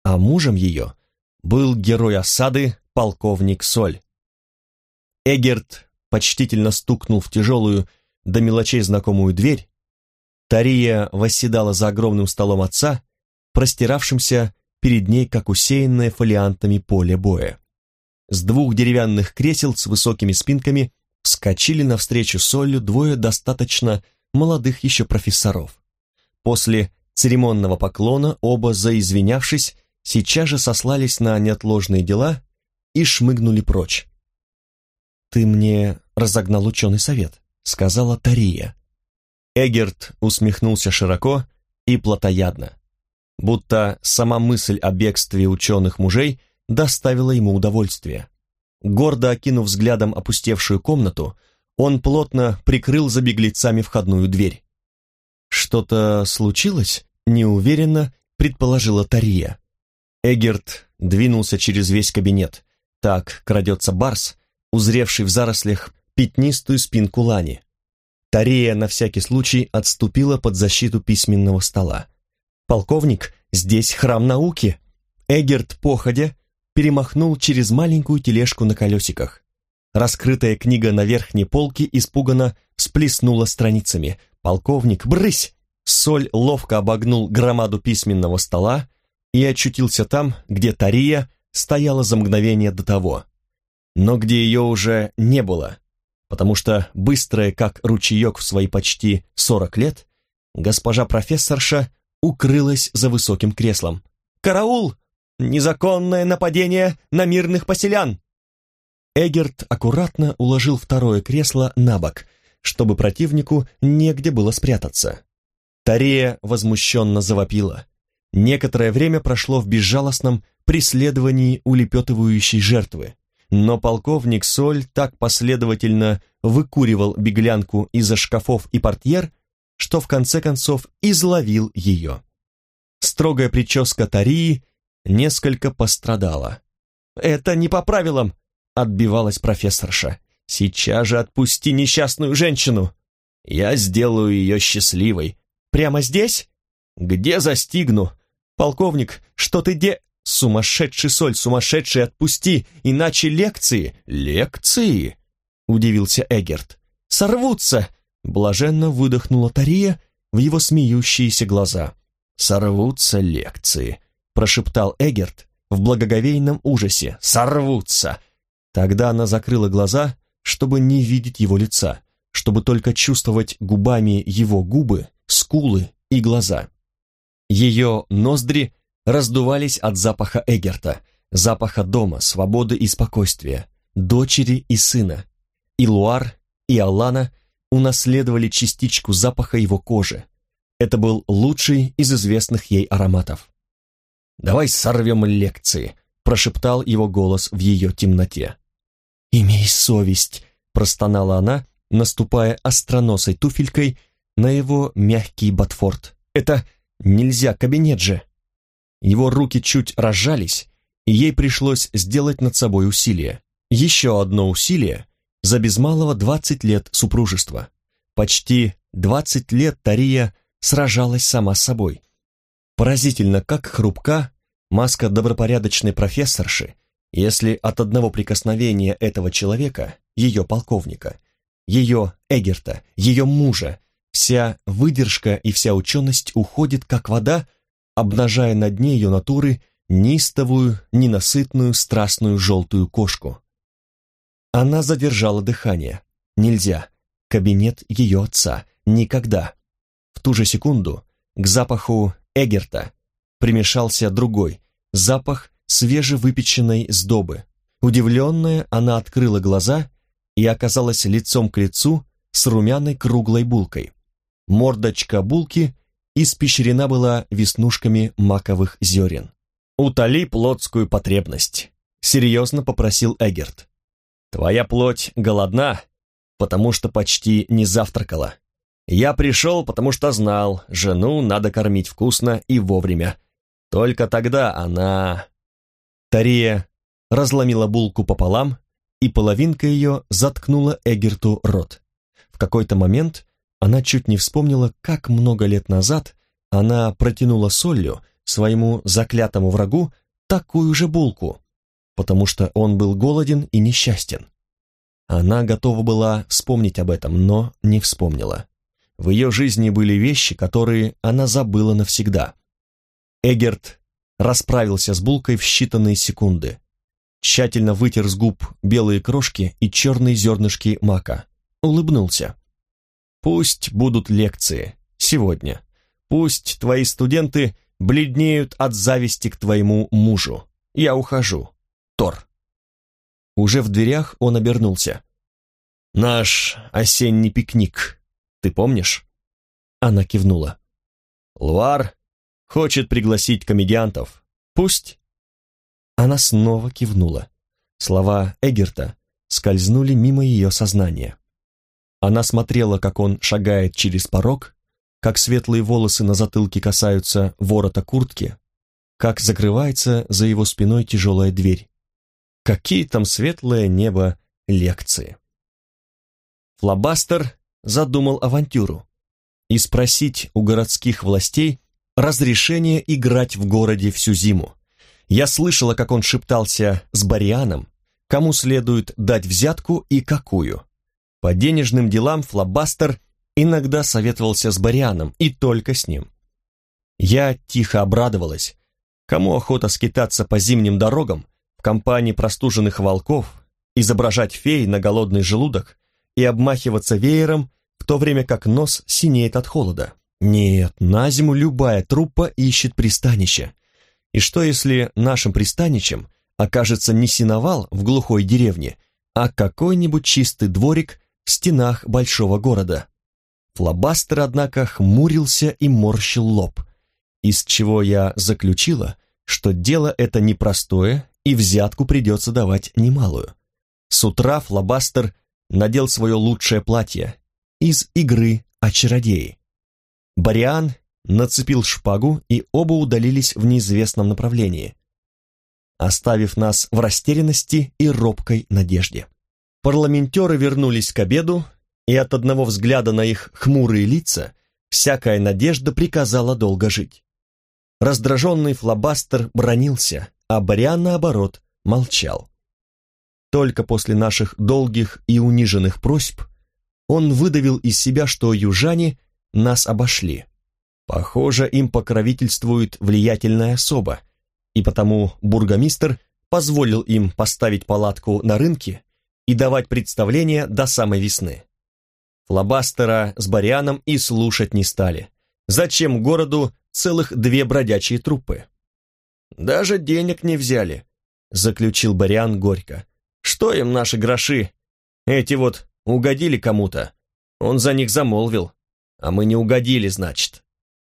а мужем ее был герой осады полковник Соль. Эгерт почтительно стукнул в тяжелую, до мелочей знакомую дверь. Тария восседала за огромным столом отца, простиравшимся перед ней, как усеянное фолиантами поле боя. С двух деревянных кресел с высокими спинками вскочили навстречу Соллю двое достаточно молодых еще профессоров. После церемонного поклона оба, заизвинявшись, сейчас же сослались на неотложные дела и шмыгнули прочь. «Ты мне разогнал ученый совет», — сказала Тария. Эгерт усмехнулся широко и плотоядно, будто сама мысль о бегстве ученых мужей доставила ему удовольствие. Гордо окинув взглядом опустевшую комнату, он плотно прикрыл за беглецами входную дверь. «Что-то случилось?» — неуверенно предположила Тария. Эгерт двинулся через весь кабинет. Так крадется барс, узревший в зарослях пятнистую спинку лани. Тария на всякий случай отступила под защиту письменного стола. «Полковник, здесь храм науки!» Эгерт, походя, перемахнул через маленькую тележку на колесиках. Раскрытая книга на верхней полке испуганно всплеснула страницами. «Полковник, брысь!» Соль ловко обогнул громаду письменного стола и очутился там, где Тария стояла за мгновение до того, но где ее уже не было, потому что, быстрая как ручеек в свои почти 40 лет, госпожа профессорша укрылась за высоким креслом. «Караул! Незаконное нападение на мирных поселян!» Эгерт аккуратно уложил второе кресло на бок, чтобы противнику негде было спрятаться. Тария возмущенно завопила. Некоторое время прошло в безжалостном преследовании улепетывающей жертвы, но полковник Соль так последовательно выкуривал беглянку из-за шкафов и портьер, что в конце концов изловил ее. Строгая прическа Тарии несколько пострадала. «Это не по правилам!» — отбивалась профессорша. «Сейчас же отпусти несчастную женщину! Я сделаю ее счастливой. Прямо здесь? Где застигну? Полковник, что ты Сумасшедший Соль, сумасшедший, отпусти, иначе лекции!» «Лекции?» — удивился Эгерт. «Сорвутся!» — блаженно выдохнула Тария в его смеющиеся глаза. «Сорвутся лекции!» — прошептал Эгерт в благоговейном ужасе. «Сорвутся!» Тогда она закрыла глаза, чтобы не видеть его лица, чтобы только чувствовать губами его губы, скулы и глаза. Ее ноздри раздувались от запаха Эгерта, запаха дома, свободы и спокойствия, дочери и сына. И Луар, и Алана унаследовали частичку запаха его кожи. Это был лучший из известных ей ароматов. «Давай сорвем лекции», — прошептал его голос в ее темноте. «Имей совесть», — простонала она, наступая остроносой туфелькой на его мягкий ботфорт. «Это нельзя, кабинет же». Его руки чуть разжались, и ей пришлось сделать над собой усилие. Еще одно усилие за без малого 20 лет супружества. Почти 20 лет Тария сражалась сама с собой. Поразительно, как хрупка маска добропорядочной профессорши, если от одного прикосновения этого человека, ее полковника, ее Эгерта, ее мужа, вся выдержка и вся ученость уходит, как вода, обнажая на дне ее натуры неистовую, ненасытную, страстную желтую кошку. Она задержала дыхание. Нельзя. Кабинет ее отца. Никогда. В ту же секунду к запаху Эгерта примешался другой, запах свежевыпеченной сдобы. Удивленная, она открыла глаза и оказалась лицом к лицу с румяной круглой булкой. Мордочка булки испещрена была веснушками маковых зерен. «Утоли плотскую потребность», — серьезно попросил Эгерт. «Твоя плоть голодна, потому что почти не завтракала. Я пришел, потому что знал, жену надо кормить вкусно и вовремя. Только тогда она...» Тария разломила булку пополам, и половинка ее заткнула Эгерту рот. В какой-то момент она чуть не вспомнила, как много лет назад она протянула Соллю своему заклятому врагу такую же булку, потому что он был голоден и несчастен. Она готова была вспомнить об этом, но не вспомнила. В ее жизни были вещи, которые она забыла навсегда. Эгерт расправился с булкой в считанные секунды, тщательно вытер с губ белые крошки и черные зернышки мака, улыбнулся. «Пусть будут лекции сегодня. Пусть твои студенты бледнеют от зависти к твоему мужу. Я ухожу. Тор». Уже в дверях он обернулся. «Наш осенний пикник, ты помнишь?» Она кивнула. «Луар хочет пригласить комедиантов. Пусть?» Она снова кивнула. Слова Эгерта скользнули мимо ее сознания. Она смотрела, как он шагает через порог, как светлые волосы на затылке касаются ворота куртки, как закрывается за его спиной тяжелая дверь. Какие там светлое небо лекции. Флабастер задумал авантюру и спросить у городских властей разрешение играть в городе всю зиму. Я слышала, как он шептался с Борианом, кому следует дать взятку и какую. По денежным делам Флабастер иногда советовался с Борианом, и только с ним. Я тихо обрадовалась. Кому охота скитаться по зимним дорогам в компании простуженных волков, изображать фей на голодный желудок и обмахиваться веером, в то время как нос синеет от холода? Нет, на зиму любая труппа ищет пристанище. И что, если нашим пристанищем окажется не сеновал в глухой деревне, а какой-нибудь чистый дворик в стенах большого города? Флабастер, однако, хмурился и морщил лоб, из чего я заключила, что дело это непростое и взятку придется давать немалую. С утра Флабастер надел свое лучшее платье из игры о чародеи. Бориан нацепил шпагу, и оба удалились в неизвестном направлении, оставив нас в растерянности и робкой надежде. Парламентеры вернулись к обеду, и от одного взгляда на их хмурые лица всякая надежда приказала долго жить. Раздраженный Флабастер бранился, а Бориан, наоборот, молчал. Только после наших долгих и униженных просьб он выдавил из себя, что южане нас обошли. Похоже, им покровительствует влиятельная особа, и потому бургомистр позволил им поставить палатку на рынке и давать представления до самой весны. Флабастера с Борианом и слушать не стали. Зачем городу целых 2 бродячие труппы? «Даже денег не взяли», — заключил Бориан горько. «Что им наши гроши? Эти вот угодили кому-то. Он за них замолвил, а мы не угодили, значит».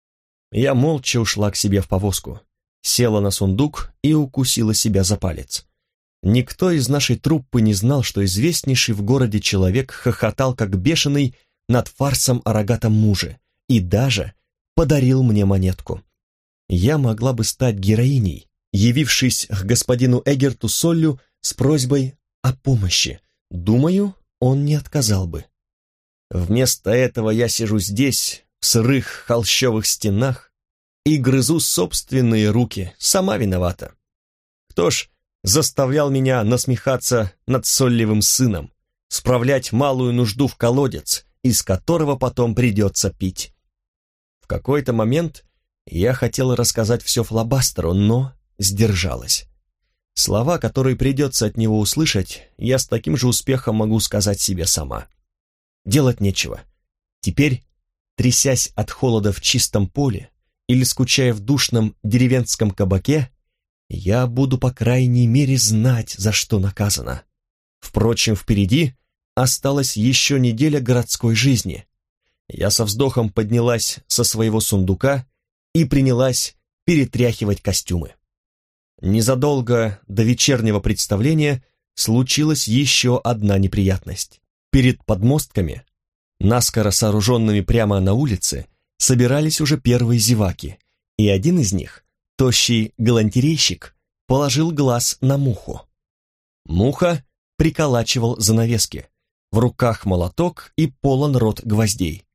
Я молча ушла к себе в повозку, села на сундук и укусила себя за палец. Никто из нашей труппы не знал, что известнейший в городе человек хохотал как бешеный над фарсом о рогатом муже и даже подарил мне монетку. Я могла бы стать героиней, явившись к господину Эгерту Соллю с просьбой о помощи. Думаю, он не отказал бы. Вместо этого я сижу здесь, в сырых холщовых стенах, и грызу собственные руки, сама виновата. Кто ж заставлял меня насмехаться над Соллевым сыном, справлять малую нужду в колодец, из которого потом придется пить? В какой-то момент я хотела рассказать все Флабастеру, но сдержалась. Слова, которые придется от него услышать, я с таким же успехом могу сказать себе сама. Делать нечего. Теперь, трясясь от холода в чистом поле или скучая в душном деревенском кабаке, я буду, по крайней мере, знать, за что наказана. Впрочем, впереди осталась еще неделя городской жизни. Я со вздохом поднялась со своего сундука и принялась перетряхивать костюмы. Незадолго до вечернего представления случилась еще одна неприятность. Перед подмостками, наскоро сооруженными прямо на улице, собирались уже первые зеваки, и один из них, тощий галантерейщик, положил глаз на муху. Муха приколачивал занавески, в руках молоток и полон рот гвоздей.